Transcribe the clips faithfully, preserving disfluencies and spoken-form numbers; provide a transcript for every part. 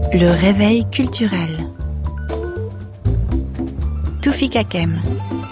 Le réveil culturel. Toufik Hakem.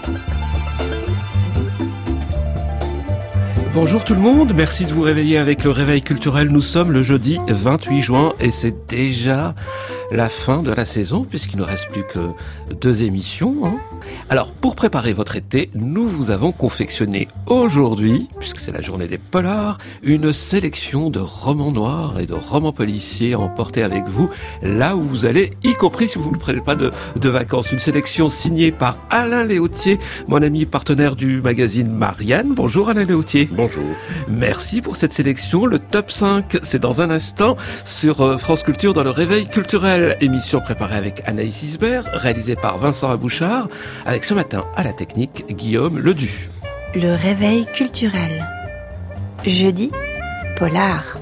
Bonjour tout le monde, merci de vous réveiller avec le réveil culturel. Nous sommes le jeudi vingt-huit juin et c'est déjà la fin de la saison puisqu'il ne reste plus que deux émissions. Hein. Alors pour préparer votre été, nous vous avons confectionné aujourd'hui, puisque c'est la journée des polars, une sélection de romans noirs et de romans policiers à emporter avec vous là où vous allez, y compris si vous ne prenez pas de, de vacances. Une sélection signée par Alain Léautier, mon ami partenaire du magazine Marianne. Bonjour Alain Léautier. Bonjour. Merci pour cette sélection. Le top cinq, c'est dans un instant sur France Culture dans le Réveil culturel. Émission préparée avec Anaïs Isbert, réalisée par Vincent Abouchard, avec ce matin à la technique Guillaume Ledu. Le Réveil culturel. Jeudi, polar.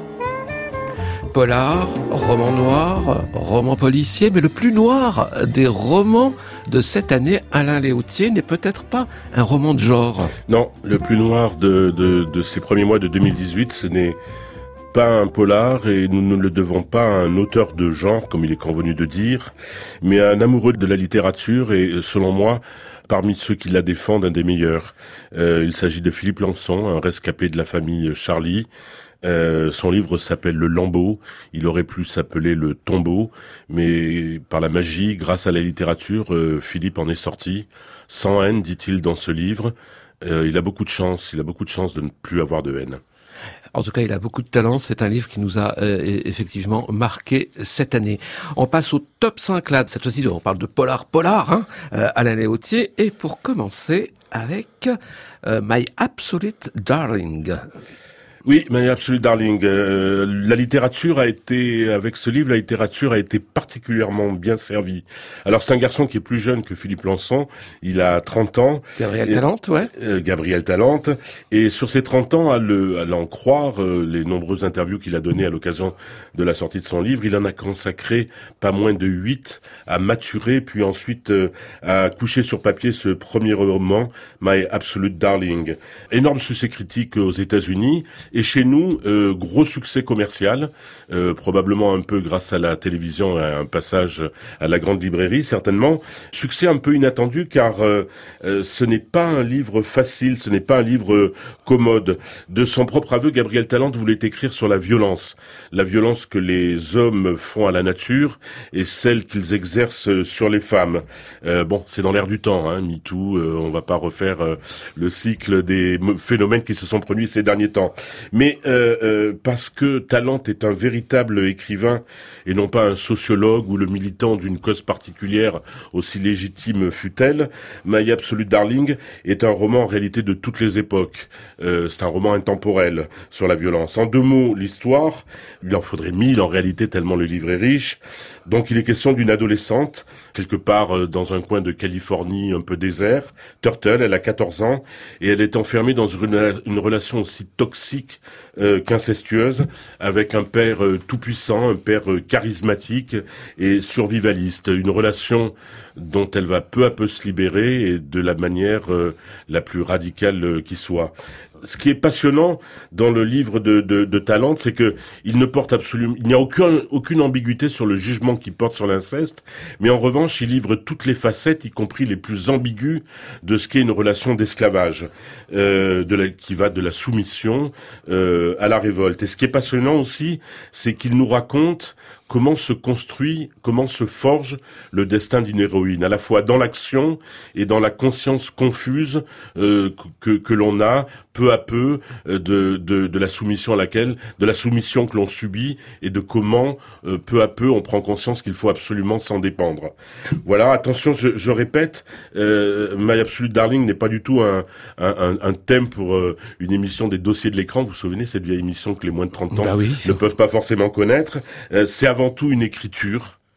Polar, roman noir, roman policier, mais le plus noir des romans de cette année, Alain Léautier, n'est peut-être pas un roman de genre. Non, le plus noir de, de, de ces premiers mois de deux mille dix-huit, ce n'est pas un polar et nous ne le devons pas à un auteur de genre, comme il est convenu de dire, mais à un amoureux de la littérature et, selon moi, parmi ceux qui la défendent, un des meilleurs. Euh, il s'agit de Philippe Lançon, un rescapé de la famille Charlie. Euh, son livre s'appelle Le Lambeau, il aurait pu s'appeler Le Tombeau, mais par la magie, grâce à la littérature, euh, Philippe en est sorti, sans haine, dit-il dans ce livre. Euh, il a beaucoup de chance, il a beaucoup de chance de ne plus avoir de haine. En tout cas, il a beaucoup de talent. C'est un livre qui nous a euh, effectivement marqué cette année. On passe au top cinq là. Cette fois-ci, on parle de polar, polar, hein, euh, Alain Léautier. Et pour commencer avec euh, My Absolute Darling. Oui, My Absolute Darling. Euh, la littérature a été, avec ce livre, la littérature a été particulièrement bien servie. Alors, c'est un garçon qui est plus jeune que Philippe Lançon. Il a trente ans. Gabriel Talente, ouais. Euh, Gabriel Talente. Et sur ces trente ans, à, le, à l'en croire, euh, les nombreuses interviews qu'il a données à l'occasion de la sortie de son livre, il en a consacré pas moins de huit à maturer, puis ensuite euh, à coucher sur papier ce premier roman, My Absolute Darling. Énorme succès critique aux États-Unis. Et chez nous, euh, gros succès commercial, euh, probablement un peu grâce à la télévision, à un passage à la grande librairie, certainement. Succès un peu inattendu, car euh, euh, ce n'est pas un livre facile, ce n'est pas un livre commode. De son propre aveu, Gabriel Talente voulait écrire sur la violence. La violence que les hommes font à la nature et celle qu'ils exercent sur les femmes. Euh, bon, c'est dans l'air du temps, hein, MeToo, euh, on va pas refaire euh, le cycle des phénomènes qui se sont produits ces derniers temps. Mais euh, euh, parce que Talente est un véritable écrivain et non pas un sociologue ou le militant d'une cause particulière, aussi légitime fût-elle, My Absolute Darling est un roman en réalité de toutes les époques. Euh, c'est un roman intemporel sur la violence. En deux mots, l'histoire, il en faudrait mille en réalité tellement le livre est riche. Donc il est question d'une adolescente, quelque part dans un coin de Californie un peu désert, Turtle, elle a quatorze ans, et elle est enfermée dans une, une relation aussi toxique euh, qu'incestueuse, avec un père euh, tout-puissant, un père euh, charismatique et survivaliste. Une relation dont elle va peu à peu se libérer et de la manière euh, la plus radicale euh, qui soit. Ce qui est passionnant dans le livre de, de, de Talente, c'est que il ne porte absolument, il n'y a aucun, aucune ambiguïté sur le jugement qu'il porte sur l'inceste, mais en revanche, il livre toutes les facettes, y compris les plus ambiguës, de ce qu'est une relation d'esclavage, euh, de la, qui va de la soumission euh, à la révolte. Et ce qui est passionnant aussi, c'est qu'il nous raconte comment se construit, comment se forge le destin d'une héroïne, à la fois dans l'action et dans la conscience confuse euh, que, que l'on a peu à peu euh, de, de, de la soumission à laquelle, de la soumission que l'on subit et de comment euh, peu à peu on prend conscience qu'il faut absolument s'en dépendre. Voilà, attention, je, je répète, euh, My Absolute Darling n'est pas du tout un, un, un thème pour euh, une émission des dossiers de l'écran. Vous vous souvenez, cette vieille émission que les moins de trente ans bah oui. ne peuvent pas forcément connaître. Euh, c'est avant tout une écriture,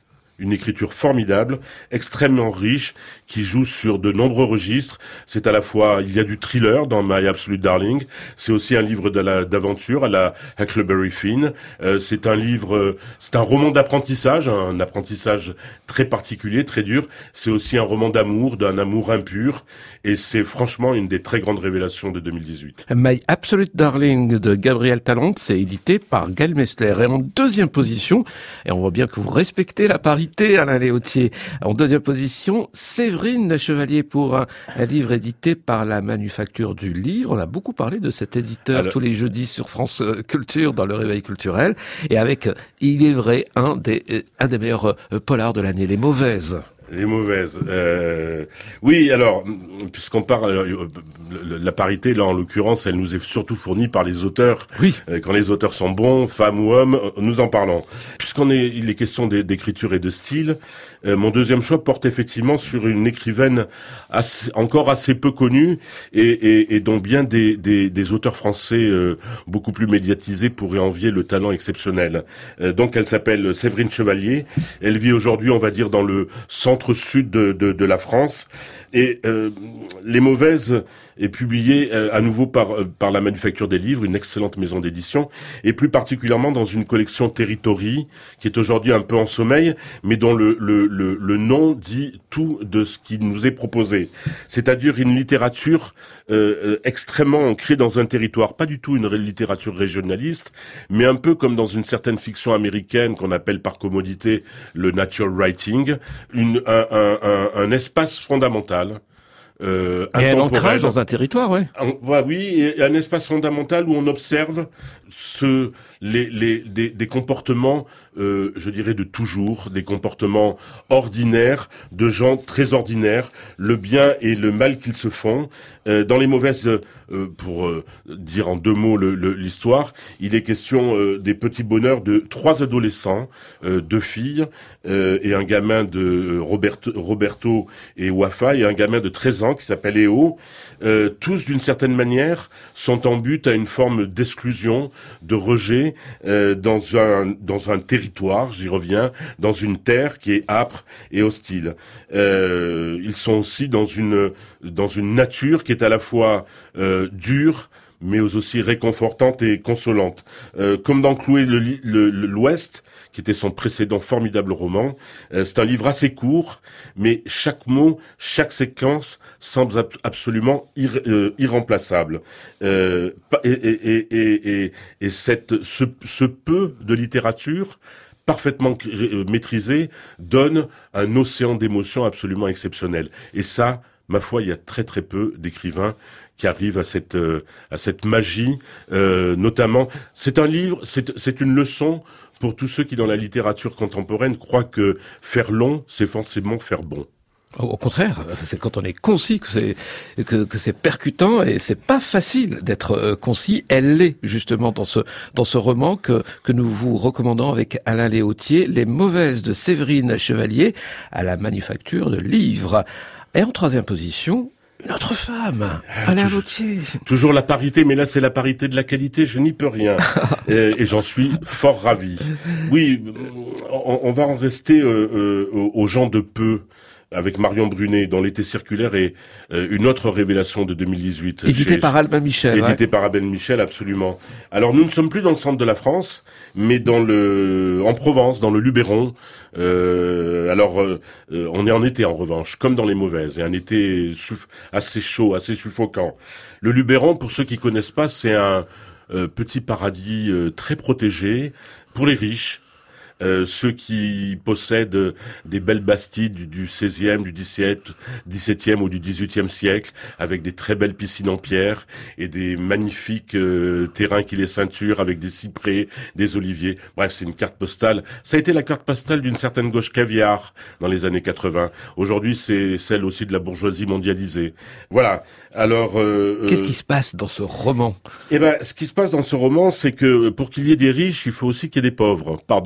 une écriture formidable, extrêmement riche, qui joue sur de nombreux registres. C'est à la fois, il y a du thriller dans My Absolute Darling, c'est aussi un livre de la, d'aventure à la Huckleberry Finn, euh, c'est un livre, euh, c'est un roman d'apprentissage, un apprentissage très particulier, très dur, c'est aussi un roman d'amour, d'un amour impur, et c'est franchement une des très grandes révélations de deux mille dix-huit. My Absolute Darling de Gabriel Talente, c'est édité par Gaël Mestler. Et en deuxième position, et on voit bien que vous respectez la parité, Alain Léautier, en deuxième position, Séverine Chevalier pour un, un livre édité par la Manufacture du Livre. On a beaucoup parlé de cet éditeur Alors... tous les jeudis sur France Culture dans le Réveil culturel, et avec, il est vrai, un des, un des meilleurs polars de l'année, Les Mauvaises. Les mauvaises. Euh, oui, alors, puisqu'on parle, la parité, là, en l'occurrence, elle nous est surtout fournie par les auteurs. Oui. Quand les auteurs sont bons, femmes ou hommes, nous en parlons. Puisqu'on est, il est question d'écriture et de style, euh, mon deuxième choix porte effectivement sur une écrivaine assez, encore assez peu connue et, et, et dont bien des, des, des auteurs français euh, beaucoup plus médiatisés pourraient envier le talent exceptionnel. Euh, donc, elle s'appelle Séverine Chevalier. Elle vit aujourd'hui, on va dire, dans le centre sud de, de, de la France, et euh, Les Mauvaises est publié euh, à nouveau par euh, par la Manufacture des Livres, une excellente maison d'édition, et plus particulièrement dans une collection Territory qui est aujourd'hui un peu en sommeil, mais dont le le le, le nom dit tout de ce qui nous est proposé, c'est-à-dire une littérature euh, euh, extrêmement ancrée dans un territoire, pas du tout une littérature régionaliste, mais un peu comme dans une certaine fiction américaine qu'on appelle par commodité le nature writing, une un un un, un espace fondamental. Euh, et un ancrage dans un territoire, ouais. Un, ouais, oui, et un espace fondamental où on observe ce, les, les, des, des comportements, euh, je dirais de toujours, des comportements ordinaires de gens très ordinaires, le bien et le mal qu'ils se font. Euh, dans Les Mauvaises, euh, pour euh, dire en deux mots le, le, l'histoire, il est question euh, des petits bonheurs de trois adolescents, euh, deux filles euh, et un gamin de Roberto, Roberto et Wafa, et un gamin de treize ans qui s'appelle Eo. Euh, tous, d'une certaine manière, sont en but à une forme d'exclusion, de rejet euh, dans un dans un territoire, j'y reviens, dans une terre qui est âpre et hostile. Euh, ils sont aussi dans une dans une nature qui est à la fois euh, dure, mais aussi réconfortante et consolante. Euh, comme dans Cloué le, le, l'Ouest, qui était son précédent formidable roman, euh, c'est un livre assez court, mais chaque mot, chaque séquence semble ab- absolument ir- euh, irremplaçable. Euh, et, et, et, et, et cette, ce, ce peu de littérature parfaitement maîtrisé donne un océan d'émotions absolument exceptionnel. Et ça, ma foi, il y a très très peu d'écrivains qui arrivent à cette euh, à cette magie, euh, notamment. C'est un livre, c'est c'est une leçon pour tous ceux qui, dans la littérature contemporaine, croient que faire long, c'est forcément faire bon. Au contraire, c'est quand on est concis que c'est que, que c'est percutant, et c'est pas facile d'être euh, concis. Elle l'est justement dans ce dans ce roman que que nous vous recommandons avec Alain Léautier, Les Mauvaises de Séverine Chevalier, à la Manufacture de Livres. Et en troisième position, une autre femme, ah, Alain Léautier. Toujours la parité, mais là c'est la parité de la qualité, je n'y peux rien. et, et j'en suis fort ravi. Oui, on, on va en rester euh, euh, aux gens de peu, avec Marion Brunet, dont L'été circulaire est euh, une autre révélation de deux mille dix-huit. Édité chez, par Albin Michel. Édité ouais. par Albin Michel, absolument. Alors nous ne sommes plus dans le centre de la France, mais dans le, en Provence, dans le Luberon. Euh, alors euh, on est en été en revanche, comme dans Les Mauvaises, et un été suff- assez chaud, assez suffocant. Le Luberon, pour ceux qui connaissent pas, c'est un euh, petit paradis euh, très protégé pour les riches. Euh, ceux qui possèdent des belles bastilles du, du seizième, du dix-septième ou du dix-huitième siècle, avec des très belles piscines en pierre et des magnifiques euh, terrains qui les ceinturent avec des cyprès, des oliviers. Bref, c'est une carte postale. Ça a été la carte postale d'une certaine gauche caviar dans les années quatre-vingts. Aujourd'hui, c'est celle aussi de la bourgeoisie mondialisée. Voilà. Alors, euh, qu'est-ce qui se passe dans ce roman ? Eh ben, ce qui se passe dans ce roman, c'est que pour qu'il y ait des riches, il faut aussi qu'il y ait des pauvres. Pardon de cette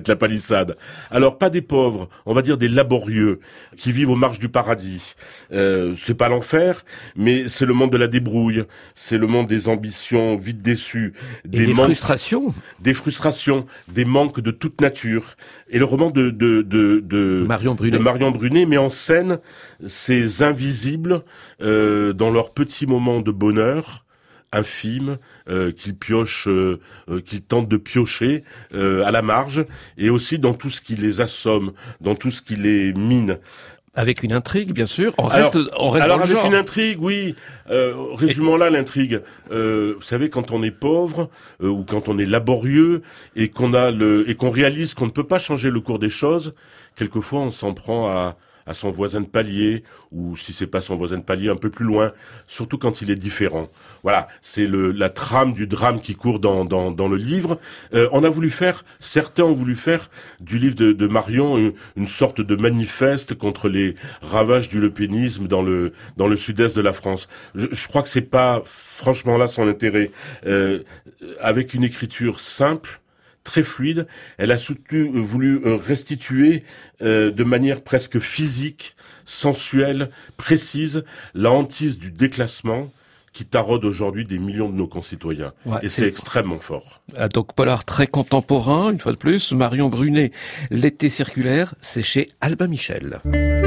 toute la palissade. Alors, pas des pauvres, on va dire des laborieux, qui vivent aux marges du paradis. Euh, c'est pas l'enfer, mais c'est le monde de la débrouille, c'est le monde des ambitions vite déçues, des, des manques, frustrations, des frustrations, des manques de toute nature. Et le roman de de de, de Marion Brunet, de Marion Brunet met en scène ces invisibles euh, dans leurs petits moments de bonheur infime, euh, qu'il pioche, euh, euh, qu'il tente de piocher euh, à la marge, et aussi dans tout ce qui les assomme, dans tout ce qui les mine. Avec une intrigue, bien sûr. On alors, reste, on reste alors dans le avec genre. une intrigue, oui. Euh, résumons là l'intrigue. Euh, vous savez, quand on est pauvre euh, ou quand on est laborieux et qu'on a le et qu'on réalise qu'on ne peut pas changer le cours des choses, quelquefois on s'en prend à à son voisin de palier, ou si c'est pas son voisin de palier, un peu plus loin, surtout quand il est différent. Voilà, c'est le la trame du drame qui court dans dans dans le livre. Euh, on a voulu faire, certains ont voulu faire du livre de, de Marion une, une sorte de manifeste contre les ravages du lepénisme dans le dans le sud-est de la France. Je, je crois que c'est pas franchement là son intérêt. Euh, avec une écriture simple, très fluide, elle a soutenu, euh, voulu euh, restituer euh, de manière presque physique, sensuelle, précise, la hantise du déclassement qui taraude aujourd'hui des millions de nos concitoyens. Ouais, et c'est, c'est extrêmement fort. Ah, donc polar très contemporain, une fois de plus. Marion Brunet, L'été circulaire, c'est chez Albin Michel.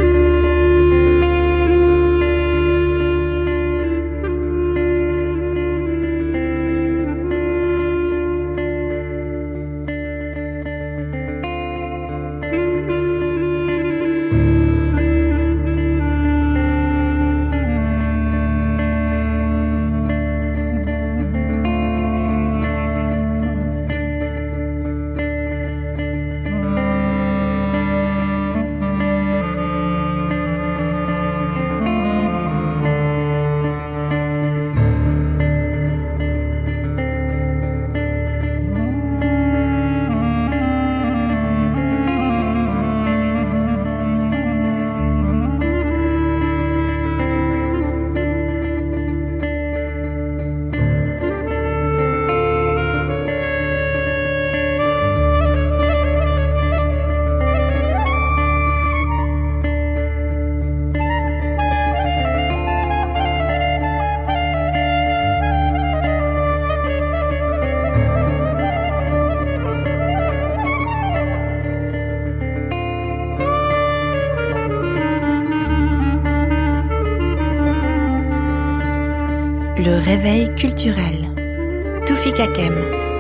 Le réveil culturel. Toufik Hakem.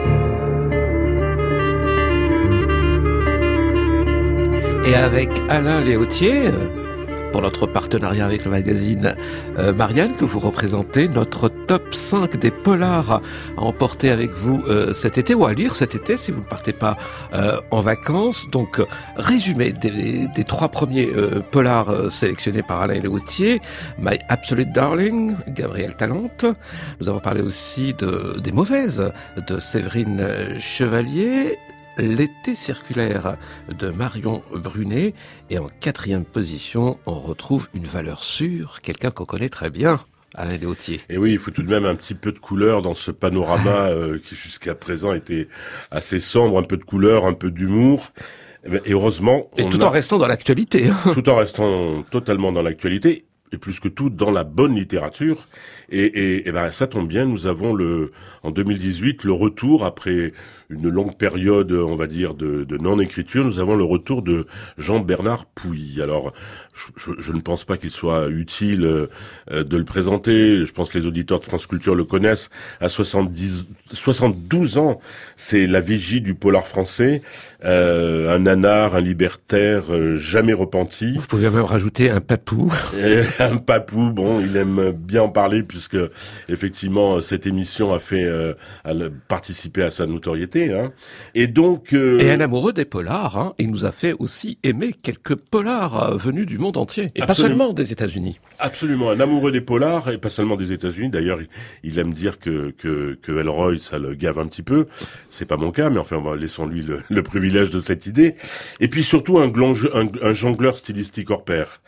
Et avec Alain Léautier, pour notre partenariat avec le magazine euh, Marianne, que vous représentez, notre top cinq des polars à emporter avec vous euh, cet été, ou à lire cet été si vous ne partez pas euh, en vacances. Donc, résumé des, des trois premiers euh, polars euh, sélectionnés par Alain Léautier. My Absolute Darling, Gabriel Talente. Nous avons parlé aussi de, des mauvaises de Séverine Chevalier. L'été circulaire de Marion Brunet. Et en quatrième position, on retrouve une valeur sûre, quelqu'un qu'on connaît très bien, Alain Léautier. Et oui, il faut tout de même un petit peu de couleur dans ce panorama euh, qui jusqu'à présent était assez sombre, un peu de couleur, un peu d'humour. Et heureusement... Et tout a... en restant dans l'actualité. Tout en restant totalement dans l'actualité. Et plus que tout dans la bonne littérature. Et, et, et ben ça tombe bien, nous avons le en deux mille dix-huit le retour après une longue période, on va dire, de, de non-écriture. Nous avons le retour de Jean-Bernard Pouilly. Alors, je, je, je ne pense pas qu'il soit utile euh, de le présenter. Je pense que les auditeurs de France Culture le connaissent. À soixante-dix, soixante-douze ans, c'est la vigie du polar français. Euh, un nanar, un libertaire, euh, jamais repenti. Vous pouvez même rajouter un papou. Un papou, bon, il aime bien en parler puisque effectivement cette émission a fait euh, a participé à sa notoriété. Hein. Et donc euh... et un amoureux des polars. Hein. Il nous a fait aussi aimer quelques polars venus du monde entier et Absolument. Pas seulement des États-Unis. Absolument, un amoureux des polars et pas seulement des États-Unis. D'ailleurs, il aime dire que que que Elroy ça le gave un petit peu. C'est pas mon cas, mais enfin, laissons-lui le, le privilège de cette idée. Et puis surtout un, glonge, un, un jongleur stylistique hors pair.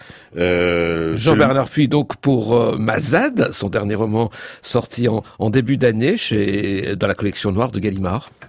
Euh, Jean-Bernard Pouilly, donc pour euh, Mazad, son dernier roman sorti en, en début d'année chez dans la collection noire de Gallimard.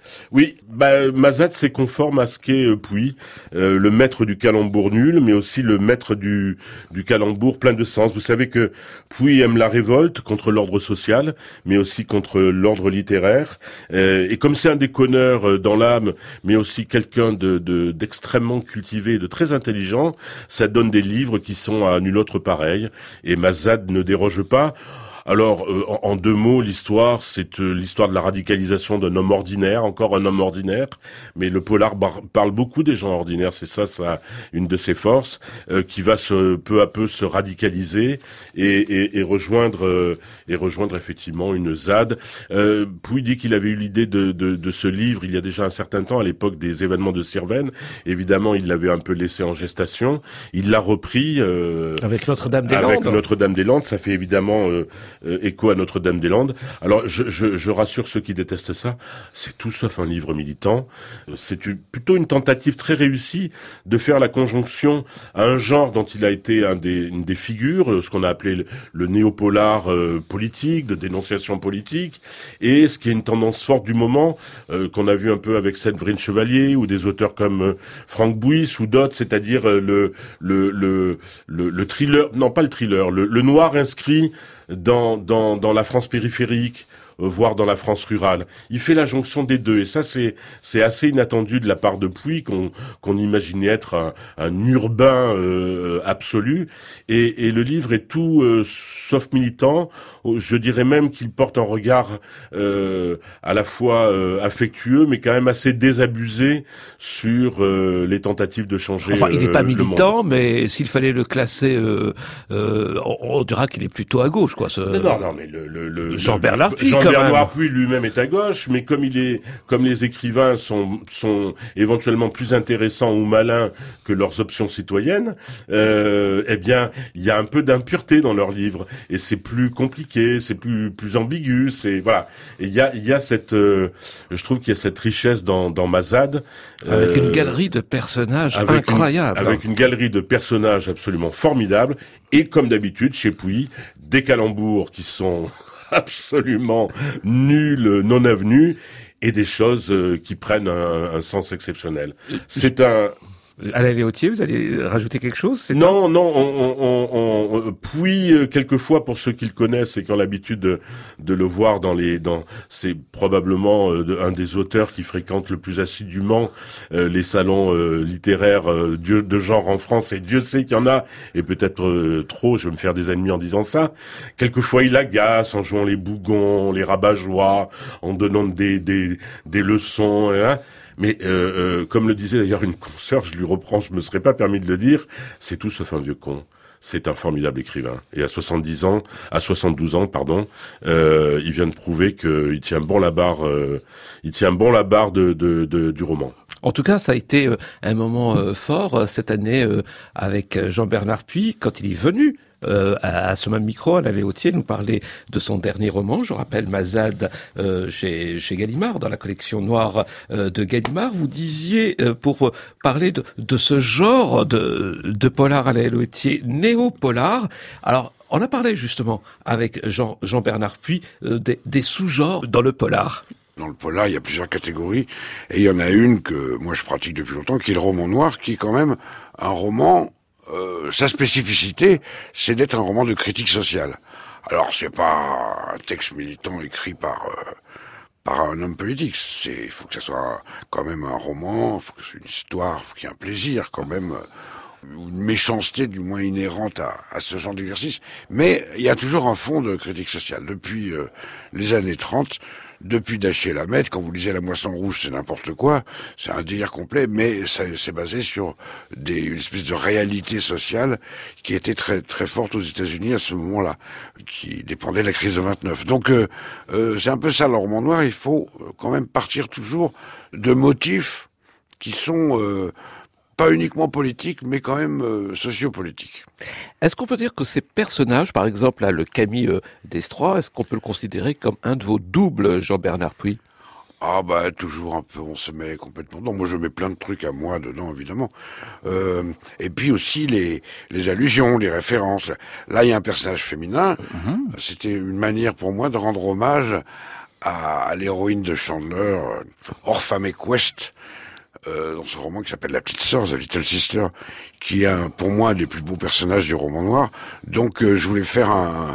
Oui, bah, Mazade c'est conforme à ce qu'est euh, Puy, euh, le maître du calembour nul, mais aussi le maître du, du calembour plein de sens. Vous savez que Puy aime la révolte contre l'ordre social, mais aussi contre l'ordre littéraire. Euh, et comme c'est un déconneur euh, dans l'âme, mais aussi quelqu'un de, de d'extrêmement cultivé, de très intelligent, ça donne des livres qui sont à nul autre pareil. Et Mazade ne déroge pas. Alors, euh, en, en deux mots, l'histoire, c'est euh, l'histoire de la radicalisation d'un homme ordinaire, encore un homme ordinaire, mais le polar bar- parle beaucoup des gens ordinaires, c'est ça, ça, une de ses forces, euh, qui va se, peu à peu se radicaliser et, et, et rejoindre, euh, et rejoindre effectivement une ZAD. Euh, Puy dit qu'il avait eu l'idée de, de, de ce livre il y a déjà un certain temps, à l'époque des événements de Sirven. Évidemment, il l'avait un peu laissé en gestation. Il l'a repris euh, avec Notre-Dame-des-Landes. Avec Notre-Dame-des-Landes, ça fait évidemment euh, Euh, écho à Notre-Dame-des-Landes. Alors, je, je, je rassure ceux qui détestent ça, c'est tout sauf un livre militant. C'est une, plutôt une tentative très réussie de faire la conjonction à un genre dont il a été un des, une des figures, ce qu'on a appelé le, le néopolar euh, politique, de dénonciation politique, et ce qui est une tendance forte du moment, euh, qu'on a vu un peu avec Séverine Chevalier, ou des auteurs comme euh, Franck Bouys ou d'autres, c'est-à-dire euh, le, le, le, le, le thriller, non pas le thriller, le, le noir inscrit dans dans dans la France périphérique, euh, voire dans la France rurale. Il fait la jonction des deux, et ça c'est c'est assez inattendu de la part de Puy, qu'on qu'on imaginait être un, un urbain euh, absolu, et et le livre est tout euh, sauf militant. Je dirais même qu'il porte un regard euh, à la fois euh, affectueux, mais quand même assez désabusé sur euh, les tentatives de changer. Enfin, il n'est pas euh, militant, mais s'il fallait le classer, euh, euh, on, on dira qu'il est plutôt à gauche, quoi. Ce... Non, non, mais le, le, le Jean-Bernard Puy, Jean-Bernard Puy lui-même est à gauche, mais comme il est, comme les écrivains sont sont éventuellement plus intéressants ou malins que leurs options citoyennes, euh, eh bien, il y a un peu d'impureté dans leurs livres, et c'est plus compliqué. C'est plus plus ambigu, c'est voilà. Et il y a il y a cette, euh, je trouve qu'il y a cette richesse dans dans Mazade, avec euh, une galerie de personnages avec incroyable, une, avec une galerie de personnages absolument formidable, et comme d'habitude chez Puy, des calembours qui sont absolument nuls, non avenus, et des choses qui prennent un, un sens exceptionnel. C'est un Alain Léautier, vous allez rajouter quelque chose? C'est non, un... non, on, on, on, on Puy, euh, quelquefois, pour ceux qui le connaissent et qui ont l'habitude de, de le voir dans les, dans, c'est probablement euh, de, un des auteurs qui fréquente le plus assidûment euh, les salons euh, littéraires euh, de, de genre en France, et Dieu sait qu'il y en a, et peut-être euh, trop, je vais me faire des ennemis en disant ça. Quelquefois, il agace en jouant les bougons, les rabat-joie, en donnant des, des, des leçons, hein. Mais euh, euh, comme le disait d'ailleurs une consoeur, je lui reprends, je me serais pas permis de le dire, c'est tout sauf un vieux con. C'est un formidable écrivain. Et à soixante-dix ans, à soixante-douze ans, pardon, euh, il vient de prouver qu'il tient bon la barre, euh, il tient bon la barre de, de, de du roman. En tout cas, ça a été euh, un moment euh, fort euh, cette année euh, avec Jean-Bernard Puy quand il est venu. Euh, à, à ce même micro, Alain Léautier nous parlait de son dernier roman. Je rappelle Mazade euh, chez, chez Gallimard, dans la collection noire euh, de Gallimard. Vous disiez, euh, pour parler de, de ce genre de, de polar, Alain Léautier, néo-polar. Alors, on a parlé justement avec Jean, Jean-Bernard Puy euh, des, des sous-genres dans le polar. Dans le polar, il y a plusieurs catégories, et il y en a une que moi je pratique depuis longtemps, qui est le roman noir, qui est quand même un roman... Euh, sa spécificité, c'est d'être un roman de critique sociale. Alors, c'est pas un texte militant écrit par euh, par un homme politique. C'est, il faut que ça soit quand même un roman, il faut que ce soit une histoire, il faut qu'il y ait un plaisir quand même, ou une méchanceté du moins inhérente à, à ce genre d'exercice. Mais il y a toujours un fond de critique sociale. Depuis euh, les années trente, depuis Dachier Lamette, quand vous lisez La Moisson Rouge, c'est n'importe quoi, c'est un délire complet, mais ça, c'est basé sur des, une espèce de réalité sociale qui était très très forte aux États-Unis à ce moment-là, qui dépendait de la crise de vingt-neuf. Donc euh, euh, c'est un peu ça le roman noir. Il faut quand même partir toujours de motifs qui sont euh, pas uniquement politiques, mais quand même euh, sociopolitiques. Est-ce qu'on peut dire que ces personnages, par exemple là, le Camille euh, d'Estroy, est-ce qu'on peut le considérer comme un de vos doubles, Jean-Bernard Puy? Ah bah toujours un peu, on se met complètement dedans. Moi je mets plein de trucs à moi dedans évidemment. Euh, et puis aussi les les allusions, les références. Là il y a un personnage féminin. Mm-hmm. C'était une manière pour moi de rendre hommage à, à l'héroïne de Chandler, Orpha McQuest, euh, dans ce roman qui s'appelle La Petite Sœur, The Little Sister, qui est un, pour moi un des plus beaux personnages du roman noir. Donc euh, je voulais faire un,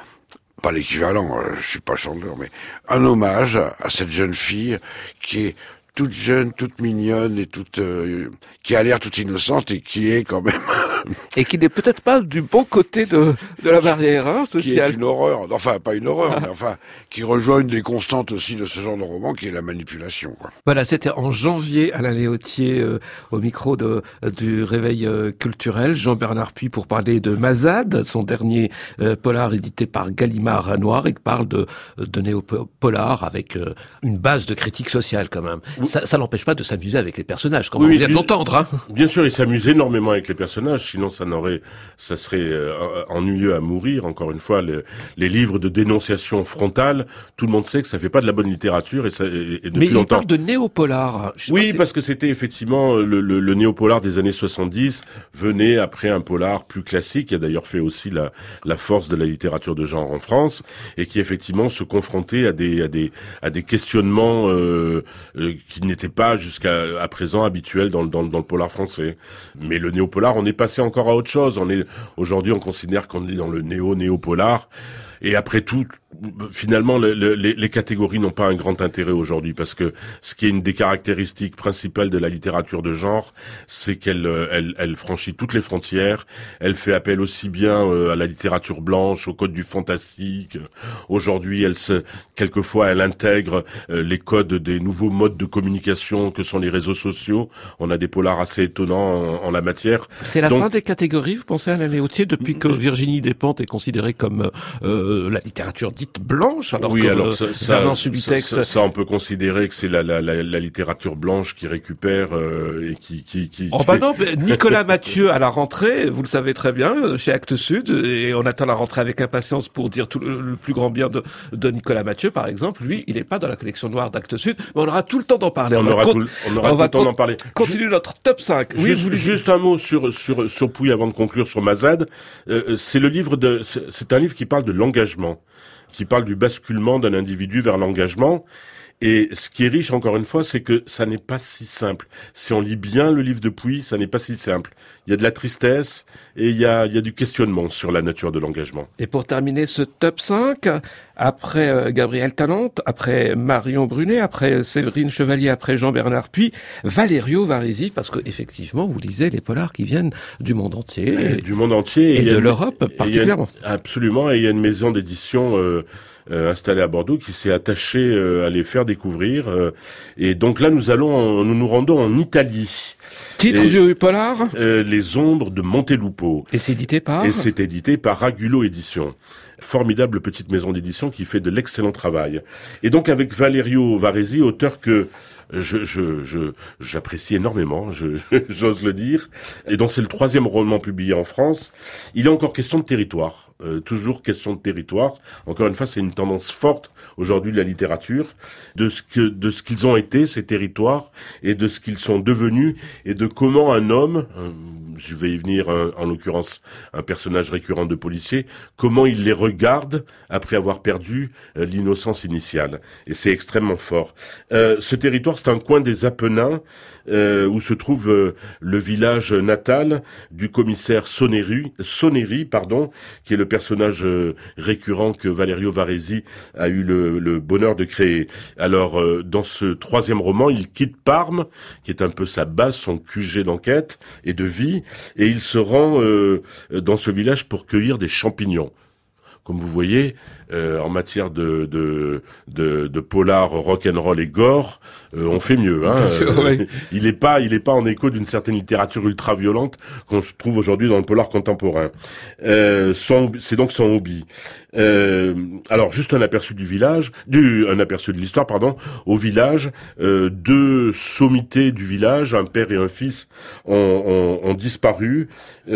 pas l'équivalent, euh, je suis pas Chandler, mais un hommage à, à cette jeune fille qui est toute jeune, toute mignonne et toute euh, qui a l'air toute innocente et qui est quand même et qui n'est peut-être pas du bon côté de de la barrière hein, sociale. Qui est une horreur, enfin pas une horreur, mais enfin qui rejoint une des constantes aussi de ce genre de roman, qui est la manipulation, quoi. Voilà, c'était en janvier Alain Léautier euh, au micro de du Réveil euh, culturel. Jean-Bernard Puy pour parler de Mazade, son dernier euh, polar édité par Gallimard Noir. Il parle de de néo-polar avec euh, une base de critique sociale quand même. Oui. Ça, ça n'empêche pas de s'amuser avec les personnages, comme oui, on vient de l'entendre. Hein. Bien sûr, il s'amuse énormément avec les personnages, sinon ça n'aurait, ça serait euh, ennuyeux à mourir. Encore une fois, le, les livres de dénonciation frontale, tout le monde sait que ça fait pas de la bonne littérature et, ça, et, et depuis Mais il longtemps. parle de néo-polar. Oui, pas, parce que c'était effectivement le, le, le néo-polar des années soixante-dix venait après un polar plus classique, qui a d'ailleurs fait aussi la, la force de la littérature de genre en France, et qui effectivement se confrontait à des, à des, à des questionnements euh, euh, qui n'étaient pas jusqu'à à présent habituels dans, dans, dans le polar français. Mais le néo-polar, on est passé encore à autre chose. On est aujourd'hui, on considère qu'on est dans le néo-néo-polar. Et après tout, finalement, le, le, les, les catégories n'ont pas un grand intérêt aujourd'hui, parce que ce qui est une des caractéristiques principales de la littérature de genre, c'est qu'elle elle, elle franchit toutes les frontières. Elle fait appel aussi bien euh, à la littérature blanche, au code du fantastique. Aujourd'hui, elle se, quelquefois, elle intègre euh, les codes des nouveaux modes de communication que sont les réseaux sociaux. On a des polars assez étonnants en, en la matière. C'est la Donc, fin des catégories, vous pensez, Alain Léautier, depuis que Virginie Despentes est considérée comme euh, la littérature dite blanche, alors oui, que alors euh, ça, ça, Subutex... ça, ça, on peut considérer que c'est la, la, la, la littérature blanche qui récupère euh, et qui, qui, qui. Oh bah non, Nicolas Mathieu à la rentrée, vous le savez très bien, chez Actes Sud, et on attend la rentrée avec impatience pour dire tout le, le plus grand bien de, de Nicolas Mathieu, par exemple. Lui, il n'est pas dans la collection noire d'Actes Sud, mais on aura tout le temps d'en parler. On, on aura tout, on aura on tout le temps d'en parler. Continue notre top cinq. Oui, juste, juste un mot sur sur sur Puy avant de conclure sur Mazade. Euh, c'est le livre de, c'est, c'est un livre qui parle de l'engagement, qui parle du basculement d'un individu vers l'engagement. Et ce qui est riche, encore une fois, c'est que ça n'est pas si simple. Si on lit bien le livre de Puy, ça n'est pas si simple. Il y a de la tristesse et il y a, il y a du questionnement sur la nature de l'engagement. Et pour terminer ce top cinq, après euh, Gabriel Talente, après Marion Brunet, après Séverine Chevalier, après Jean-Bernard Puy, Valerio Varesi, parce que effectivement, vous lisez les polars qui viennent du monde entier. Et, du monde entier. Et, et de une, l'Europe particulièrement. Une, absolument. Et il y a une maison d'édition euh, euh, installée à Bordeaux qui s'est attachée euh, à les faire découvrir. Euh, et donc là, nous allons, nous nous rendons en Italie. Titre et, du polar euh, Les Ombres de Montelupo. Et c'est édité par Et c'est édité par Ragulo Éditions. Formidable petite maison d'édition qui fait de l'excellent travail. Et donc avec Valerio Varesi, auteur que je je je j'apprécie énormément, je, j'ose le dire, et donc c'est le troisième roman publié en France. Il est encore question de territoire, euh, toujours question de territoire. Encore une fois, c'est une tendance forte aujourd'hui de la littérature, de ce que de ce qu'ils ont été ces territoires et de ce qu'ils sont devenus et de comment un homme, euh, je vais y venir, un, en l'occurrence un personnage récurrent de policier, comment il les regarde après avoir perdu euh, l'innocence initiale. Et c'est extrêmement fort. Euh, ce territoire, c'est un coin des Apennins euh, où se trouve euh, le village natal du commissaire Soneri, Soneri, pardon, qui est le personnage euh, récurrent que Valerio Varesi a eu le, le bonheur de créer. Alors, euh, dans ce troisième roman, il quitte Parme, qui est un peu sa base, son Q G d'enquête et de vie, et il se rend euh, dans ce village pour cueillir des champignons. Comme vous voyez, euh, en matière de de de, de polar, rock'n'roll et gore, euh, on fait mieux. Hein. Sûr, oui. Il est pas, il est pas en écho d'une certaine littérature ultra violente qu'on trouve aujourd'hui dans le polar contemporain. Euh, son, c'est donc son hobby. Euh, alors juste un aperçu du village, du un aperçu de l'histoire, pardon. Au village, euh, deux sommités du village, un père et un fils, ont, ont, ont disparu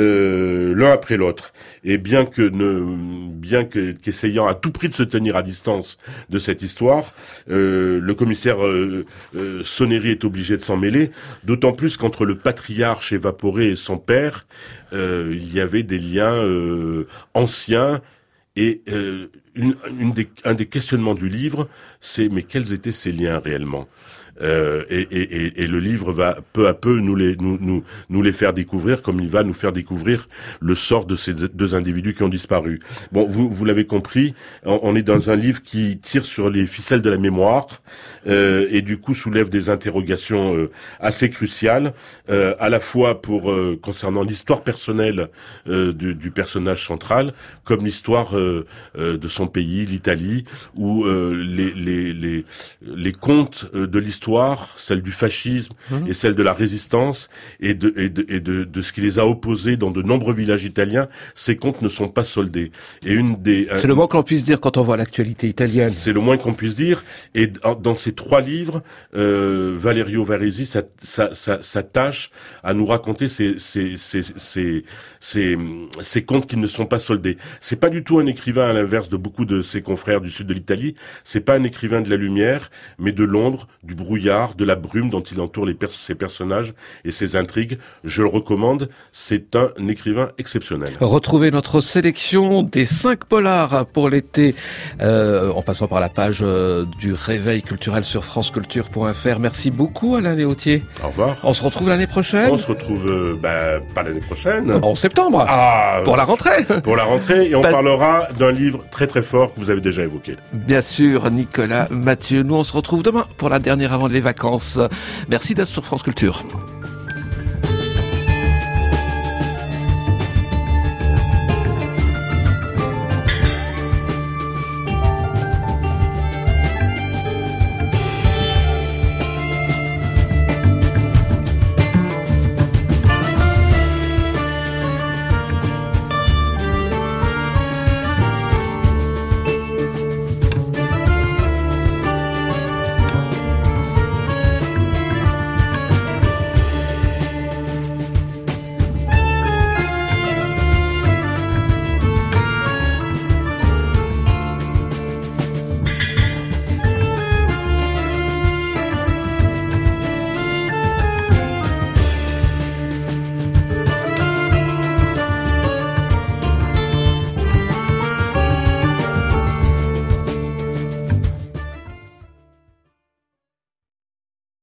euh, l'un après l'autre. Et bien que ne, bien que qu'essayant à tout prix de se tenir à distance de cette histoire, euh, le commissaire euh, euh, Soneri est obligé de s'en mêler. D'autant plus qu'entre le patriarche évaporé et son père, euh, il y avait des liens euh, anciens. Et euh, une, une des, un des questionnements du livre, c'est mais quels étaient ces liens réellement? Euh, et, et, et le livre va peu à peu nous les nous, nous nous les faire découvrir, comme il va nous faire découvrir le sort de ces deux individus qui ont disparu. Bon, vous vous l'avez compris, on, on est dans un livre qui tire sur les ficelles de la mémoire euh, et du coup soulève des interrogations euh, assez cruciales, euh, à la fois pour euh, concernant l'histoire personnelle euh, du, du personnage central, comme l'histoire euh, euh, de son pays, l'Italie, où euh, les les les les contes de l'histoire, celle du fascisme mmh. et celle de la résistance et de, et de, et de, de ce qui les a opposés dans de nombreux villages italiens, ces comptes ne sont pas soldés. Et une des, c'est un, le moins qu'on puisse dire quand on voit l'actualité italienne. C'est le moins qu'on puisse dire. Et dans ces trois livres, euh, Valerio Varesi s'attache à nous raconter ces, ces, ces, ces, ces, ces contes qui ne sont pas soldés. C'est pas du tout un écrivain à l'inverse de beaucoup de ses confrères du sud de l'Italie. C'est pas un écrivain de la lumière, mais de l'ombre, du brouillard, de la brume dont il entoure les pers- ses personnages et ses intrigues. Je le recommande, c'est un écrivain exceptionnel. Retrouvez notre sélection des cinq polars pour l'été, euh, en passant par la page euh, du Réveil culturel sur franceculture point f r. Merci beaucoup Alain Léautier. Au revoir. On se retrouve l'année prochaine. On se retrouve, euh, bah, pas l'année prochaine. En septembre. Ah, pour la rentrée. Pour la rentrée, et on Pas... parlera d'un livre très très fort que vous avez déjà évoqué. Bien sûr, Nicolas Mathieu. Nous, on se retrouve demain pour la dernière avant les vacances. Merci d'être sur France Culture.